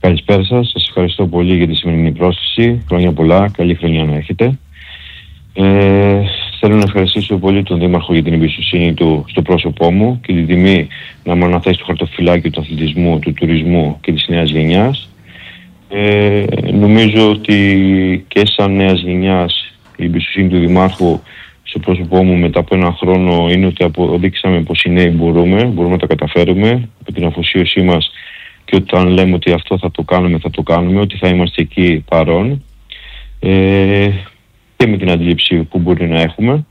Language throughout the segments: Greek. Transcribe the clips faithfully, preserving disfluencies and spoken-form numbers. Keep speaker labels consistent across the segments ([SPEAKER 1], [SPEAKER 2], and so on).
[SPEAKER 1] Καλησπέρα σας. Σας ευχαριστώ πολύ για τη σημερινή πρόσκληση. Χρόνια πολλά. Καλή χρονιά να έχετε. Ε, θέλω να ευχαριστήσω πολύ τον Δήμαρχο για την εμπιστοσύνη του στο πρόσωπό μου και την τιμή να μου αναθέσει το χαρτοφυλάκιο του αθλητισμού, του τουρισμού και της νέας γενιάς. Ε, νομίζω ότι και σαν νέας γενιάς η εμπιστοσύνη του Δημάρχου στο πρόσωπό μου μετά από έναν χρόνο είναι ότι αποδείξαμε πως οι νέοι μπορούμε, μπορούμε να τα καταφέρουμε με την αφοσίωσή μας και όταν λέμε ότι αυτό θα το κάνουμε, θα το κάνουμε, ότι θα είμαστε εκεί παρόν ε, και με την αντίληψη που μπορεί να έχουμε.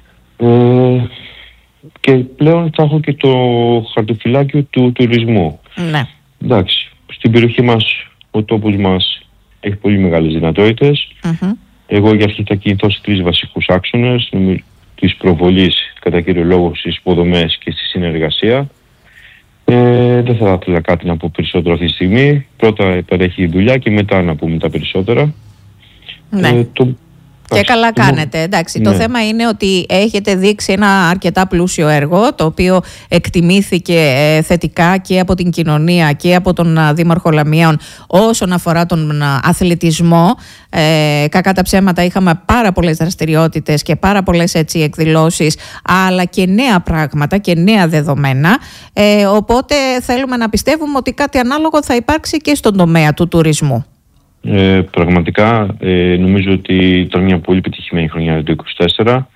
[SPEAKER 1] Ε, και πλέον θα έχω και το χαρτοφυλάκιο του τουρισμού.
[SPEAKER 2] Ναι.
[SPEAKER 1] Εντάξει, στην περιοχή μας ο τόπος μας έχει πολύ μεγάλες δυνατότητες.
[SPEAKER 2] Mm-hmm.
[SPEAKER 1] Εγώ για αρχή θα κινηθώ σε τρεις βασικούς άξονες της προβολής κατά κύριο λόγο στις υποδομές και στη συνεργασία. Ε, δεν θα ήθελα κάτι να πω περισσότερο αυτή τη στιγμή. Πρώτα παρέχει η δουλειά και μετά να πούμε τα περισσότερα.
[SPEAKER 2] Ναι.
[SPEAKER 1] Ε, το...
[SPEAKER 2] Και καλά κάνετε. Εντάξει,
[SPEAKER 1] ναι.
[SPEAKER 2] Το θέμα είναι ότι έχετε δείξει ένα αρκετά πλούσιο έργο, το οποίο εκτιμήθηκε ε, θετικά και από την κοινωνία και από τον α, Δήμαρχο Λαμιαίων όσον αφορά τον α, αθλητισμό. Ε, κακά τα ψέματα, είχαμε πάρα πολλές δραστηριότητες και πάρα πολλές έτσι εκδηλώσεις, αλλά και νέα πράγματα και νέα δεδομένα. Ε, οπότε θέλουμε να πιστεύουμε ότι κάτι ανάλογο θα υπάρξει και στον τομέα του τουρισμού.
[SPEAKER 1] Ε, πραγματικά ε, νομίζω ότι ήταν μια πολύ πετυχημένη χρονιά το είκοσι τέσσερα.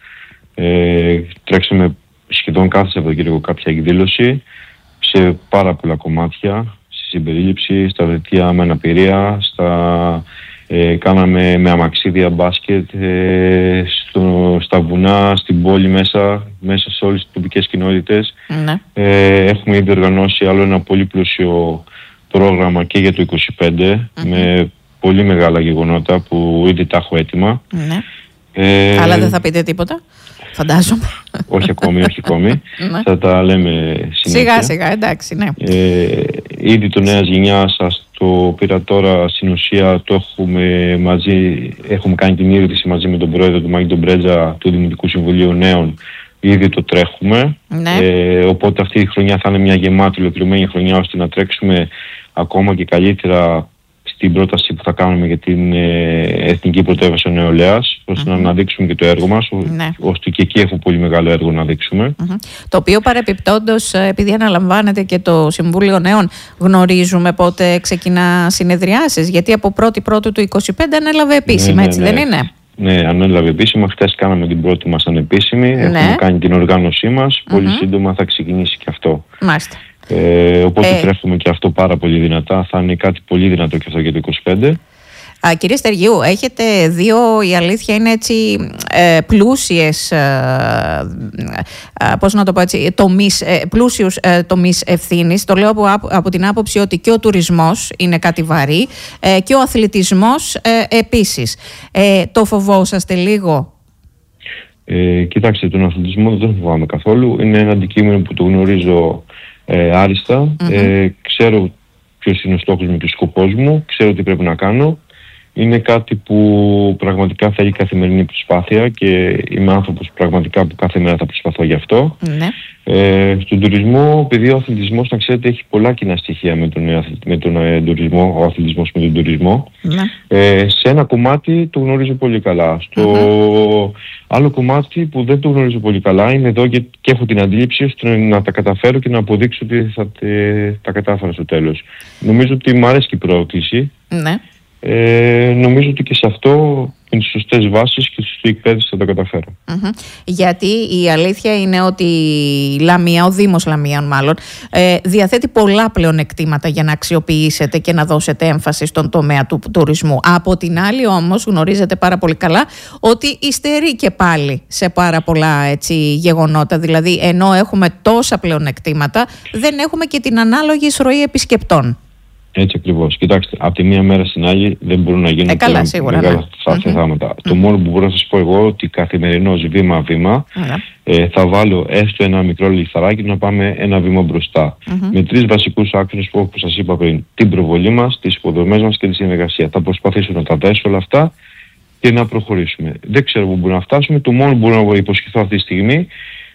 [SPEAKER 1] Ε, τρέξαμε σχεδόν κάθε Σαββατοκύριακο κάποια εκδήλωση σε πάρα πολλά κομμάτια, στη συμπερίληψη, στα δελτία με αναπηρία, στα, ε, κάναμε με αμαξίδια μπάσκετ, ε, στο, στα βουνά, στην πόλη μέσα, μέσα σε όλες τις τοπικές κοινότητες.
[SPEAKER 2] Ναι.
[SPEAKER 1] Ε, έχουμε ήδη οργανώσει άλλο ένα πολύ πλούσιο πρόγραμμα και για το είκοσι πέντε mm-hmm. με πολύ μεγάλα γεγονότα που ήδη τα έχω έτοιμα.
[SPEAKER 2] Ναι.
[SPEAKER 1] Ε,
[SPEAKER 2] Αλλά δεν θα πείτε τίποτα, φαντάζομαι.
[SPEAKER 1] Όχι ακόμη, όχι ακόμη.
[SPEAKER 2] Ναι.
[SPEAKER 1] Θα τα λέμε συνέχεια.
[SPEAKER 2] Σιγά σιγά, εντάξει, ναι.
[SPEAKER 1] Ε, ήδη το νέας γενιάς σας το πήρα τώρα στην ουσία, το έχουμε μαζί, έχουμε κάνει την ίδρυση μαζί με τον πρόεδρο του Μάκη τον Πρέτζα του Δημοτικού Συμβουλίου Νέων. Ήδη το τρέχουμε.
[SPEAKER 2] Ναι.
[SPEAKER 1] Ε, οπότε αυτή η χρονιά θα είναι μια γεμάτη, ολοκληρωμένη χρονιά ώστε να τρέξουμε ακόμα και καλύτερα στην πρόταση που θα κάνουμε για την ε, Εθνική Πρωτεύουσα Νεολαίας, ώστε mm-hmm. να αναδείξουμε και το έργο μας,
[SPEAKER 2] ναι.
[SPEAKER 1] ώστε και εκεί έχουμε πολύ μεγάλο έργο να δείξουμε.
[SPEAKER 2] Mm-hmm. Το οποίο παρεπιπτόντως, επειδή αναλαμβάνεται και το Συμβούλιο Νέων, γνωρίζουμε πότε ξεκινά συνεδριάσεις, γιατί από πρώτη πρώτου του είκοσι πέντε ανέλαβε επίσημα, ναι, ναι, έτσι ναι. δεν είναι?
[SPEAKER 1] Ναι, ανέλαβε επίσημα. Χθες κάναμε την πρώτη μας ανεπίσημη, ναι. έχουμε κάνει την οργάνωσή μας, mm-hmm. πολύ σύντομα θα ξεκινήσει και αυτό.
[SPEAKER 2] Μάλιστα.
[SPEAKER 1] Ε, οπότε ε, τρέχουμε και αυτό πάρα πολύ δυνατά. Θα είναι κάτι πολύ δυνατό και αυτό για το είκοσι πέντε.
[SPEAKER 2] Α, κύριε Στεργίου, έχετε δύο, η αλήθεια είναι έτσι, ε, πλούσιες, ε, ε, πώς να το πω έτσι, τομείς, ε, πλούσιους ε, τομείς ευθύνης. Το λέω από, από την άποψη ότι και ο τουρισμός είναι κάτι βαρύ ε, και ο αθλητισμός ε, επίσης. Ε, το φοβόσαστε λίγο?
[SPEAKER 1] Ε, κοιτάξτε, τον αθλητισμό δεν τον φοβάμαι καθόλου. Είναι ένα αντικείμενο που το γνωρίζω Ε, άριστα, mm-hmm. ε, ξέρω ποιος είναι ο στόχος μου και ο σκοπός μου, ξέρω τι πρέπει να κάνω. Είναι κάτι που πραγματικά θέλει καθημερινή προσπάθεια και είμαι άνθρωπος πραγματικά που κάθε μέρα θα προσπαθώ γι' αυτό.
[SPEAKER 2] Mm-hmm.
[SPEAKER 1] Ε, στον τουρισμό, επειδή ο αθλητισμός, να ξέρετε, έχει πολλά κοινά στοιχεία με τον, με τον ε, τουρισμό, ο αθλητισμός με τον τουρισμό. Mm-hmm. Ε, σε ένα κομμάτι το γνωρίζω πολύ καλά. Στο mm-hmm. άλλο κομμάτι που δεν το γνωρίζω πολύ καλά, είναι εδώ και, και έχω την αντίληψη ώστε να τα καταφέρω και να αποδείξω ότι θα τε, τα κατάφερα στο τέλος. Νομίζω ότι μου αρέσει και η πρόκληση.
[SPEAKER 2] Mm-hmm.
[SPEAKER 1] Ε, νομίζω ότι και σε αυτό με τις σωστές βάσεις και στη εκπαίδευση θα τα καταφέρω.
[SPEAKER 2] Mm-hmm. Γιατί η αλήθεια είναι ότι η Λαμία, ο Δήμος Λαμίων μάλλον, ε, διαθέτει πολλά πλεονεκτήματα για να αξιοποιήσετε και να δώσετε έμφαση στον τομέα του τουρισμού. Από την άλλη όμως γνωρίζετε πάρα πολύ καλά ότι υστερεί και πάλι σε πάρα πολλά έτσι, γεγονότα. Δηλαδή ενώ έχουμε τόσα πλεονεκτήματα δεν έχουμε και την ανάλογη εισρωή επισκεπτών.
[SPEAKER 1] Έτσι ακριβώς. Κοιτάξτε, από τη μία μέρα στην άλλη δεν μπορούν να γίνουν
[SPEAKER 2] ε, καλά, σίγουρα,
[SPEAKER 1] μεγάλα
[SPEAKER 2] ναι.
[SPEAKER 1] θαύματα. Mm-hmm. Το
[SPEAKER 2] Mm-hmm.
[SPEAKER 1] μόνο που μπορώ να σας πω εγώ ότι καθημερινώς βήμα-βήμα mm-hmm. ε, θα βάλω έστω ένα μικρό λιθαράκι να πάμε ένα βήμα μπροστά. Mm-hmm. Με τρεις βασικούς άξονες που όπως σας είπα πριν, την προβολή μας, τις υποδομές μας και τη συνεργασία. Θα προσπαθήσω να τα δέσω όλα αυτά και να προχωρήσουμε. Δεν ξέρω πού μπορούμε να φτάσουμε. Το μόνο που μπορώ να υποσχεθώ αυτή τη στιγμή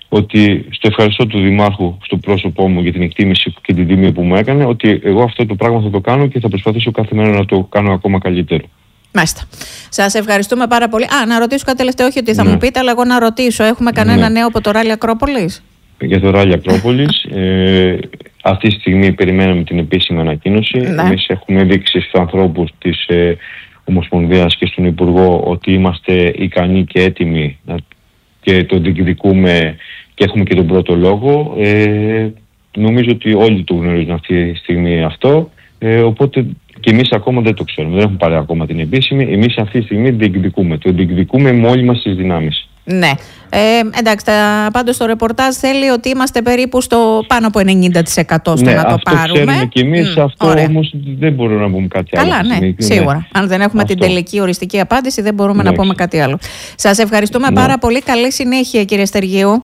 [SPEAKER 1] ότι στο ευχαριστώ του Δημάρχου στο πρόσωπό μου για την εκτίμηση και την τιμή που μου έκανε, ότι εγώ αυτό το πράγμα θα το κάνω και θα προσπαθήσω κάθε μέρα να το κάνω ακόμα καλύτερο.
[SPEAKER 2] Μάλιστα. Σας ευχαριστούμε πάρα πολύ. Α, να ρωτήσω κάτι τελευταίο, όχι ότι θα
[SPEAKER 1] ναι.
[SPEAKER 2] μου πείτε, αλλά εγώ να ρωτήσω, έχουμε κανένα
[SPEAKER 1] ναι.
[SPEAKER 2] νέο από το Ράλι Ακρόπολης?
[SPEAKER 1] Για το Ράλι Ακρόπολης, ε, αυτή τη στιγμή περιμέναμε την επίσημη ανακοίνωση.
[SPEAKER 2] Ναι.
[SPEAKER 1] Εμείς έχουμε δείξει στους ανθρώπους της ε, Ομοσπονδίας και στον Υπουργό ότι είμαστε ικανοί και έτοιμοι να, και το διεκδικούμε και έχουμε και τον πρώτο λόγο. Ε, νομίζω ότι όλοι το γνωρίζουν αυτή τη στιγμή αυτό, ε, οπότε και εμείς ακόμα δεν το ξέρουμε, δεν έχουμε πάρει ακόμα την επίσημη. Εμείς αυτή τη στιγμή διεκδικούμε, το διεκδικούμε με όλες μας τις δυνάμεις.
[SPEAKER 2] Ναι. Ε, εντάξει, τα, πάντως το ρεπορτάζ θέλει ότι είμαστε περίπου στο πάνω από ενενήντα τοις εκατό στο
[SPEAKER 1] ναι,
[SPEAKER 2] να το
[SPEAKER 1] αυτό
[SPEAKER 2] πάρουμε.
[SPEAKER 1] Ξέρουμε και εμείς, mm, αυτό
[SPEAKER 2] ωραία.
[SPEAKER 1] Όμως δεν μπορούμε να πούμε κάτι
[SPEAKER 2] Καλά,
[SPEAKER 1] άλλο.
[SPEAKER 2] ναι,
[SPEAKER 1] ναι,
[SPEAKER 2] σίγουρα. Αν δεν έχουμε
[SPEAKER 1] αυτό.
[SPEAKER 2] την τελική οριστική απάντηση, δεν μπορούμε
[SPEAKER 1] ναι,
[SPEAKER 2] να πούμε κάτι άλλο. Σας ευχαριστούμε
[SPEAKER 1] ναι.
[SPEAKER 2] πάρα πολύ. Καλή συνέχεια, κύριε Στεργίου.